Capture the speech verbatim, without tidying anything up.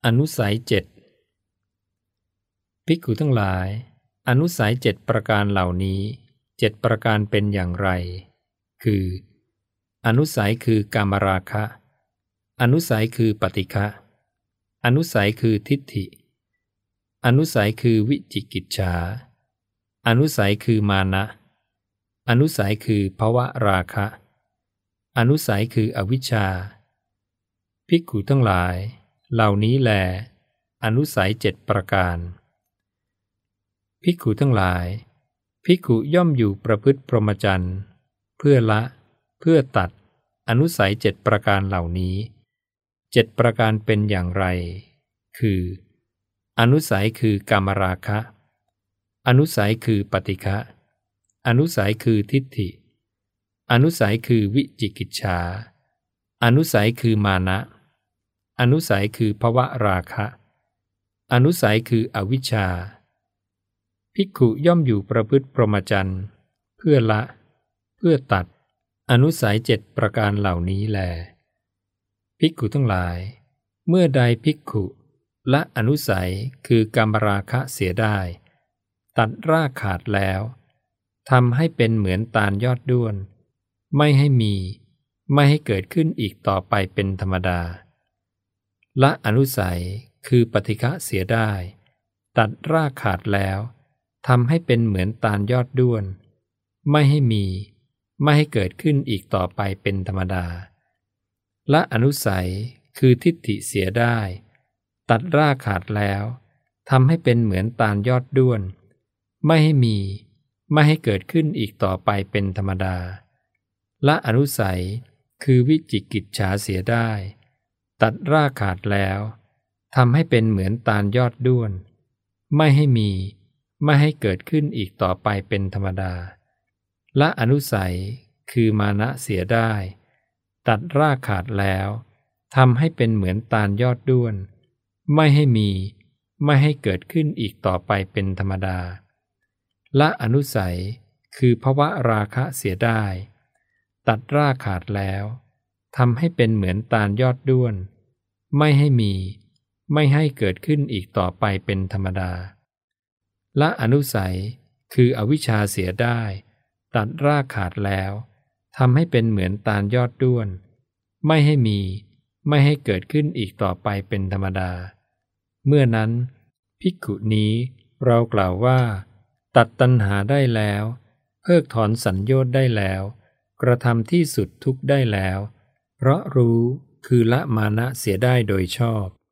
อนุสัยเจ็ดภิกขุทั้งหลายอนุสัยเจ็ดประการเหล่านี้เจ็ดประการเป็นอย่างไรคืออนุสัยคือกามราคะอนุสัยคือปฏิฆะอนุสัยคือทิฏฐิอนุสัยคือวิจิกิจฉาอนุสัยคือมานะอนุสัยคือภวราคะอนุสัยคืออวิชชาภิกขุทั้งหลายเหล่านี้แลอนุสัยเจ็ดประการภิกขุทั้งหลายภิกขุย่อมอยู่ประพฤติพรหมจรรย์เพื่อละเพื่อตัดอนุสัยเจ็ดประการเหล่านี้เจ็ดประการเป็นอย่างไรคืออนุสัยคือกามราคะอนุสัยคือปฏิฆะอนุสัยคือทิฏฐิอนุสัยคือวิจิกิจฉาอนุสัยคือมานะอนุสัยคือภวราคะอนุสัยคืออวิชชาภิกขุย่อมอยู่ประพฤติพรหมจรรย์เพื่อละเพื่อตัดอนุสัยเจ็ดประการเหล่านี้แลภิกขุทั้งหลายเมื่อใดภิกขุละอนุสัยคือกามราคะเสียได้ตัดรากขาดแล้วทำให้เป็นเหมือนตาลยอดด้วนไม่ให้มีไม่ให้เกิดขึ้นอีกต่อไปเป็นธรรมดาละอนุสัยคือปฏิฆะเสียได้ตัดรากขาดแล้วทำให้เป็นเหมือนตาลยอดด้วนไม่ให้มีไม่ให้เกิดขึ้นอีกต่อไปเป็นธรรมดาละอนุสัยคือทิฏฐิเสียได้ตัดรากขาดแล้วทำให้เป็นเหมือนตาลยอดด้วนไม่ให้มีไม่ให้เกิดขึ้นอีกต่อไปเป็นธรรมดาละอนุสัยคือวิจิกิจฉาเสียได้ตัดรากขาดแล้วทำให้เป็นเหมือนตาลยอดด้วนไม่ให้มีไม่ให้เกิดขึ้นอีกต่อไปเป็นธรรมดาละอนุสัยคือมานะเสียได้ตัดรากขาดแล้วทำให้เป็นเหมือนตาลยอดด้วนไม่ให้มีไม่ให้เกิดขึ้นอีกต่อไปเป็นธรรมดาละอนุสัยคือภวราคะเสียได้ตัดรากขาดแล้วทำให้เป็นเหมือนตาลยอดด้วนไม่ให้มีไม่ให้เกิดขึ้นอีกต่อไปเป็นธรรมดาละอนุสัยคืออวิชชาเสียได้ตัดรากขาดแล้วทำให้เป็นเหมือนตาลยอดด้วนไม่ให้มีไม่ให้เกิดขึ้นอีกต่อไปเป็นธรรมดาเมื่อนั้นภิกขุนี้เรากล่าวว่าตัดตัณหาได้แล้วเพิกถอนสัญโยชน์ได้แล้วกระทำที่สุดทุกข์ได้แล้วเพราะรู้คือละมานะเสียได้โดยชอบ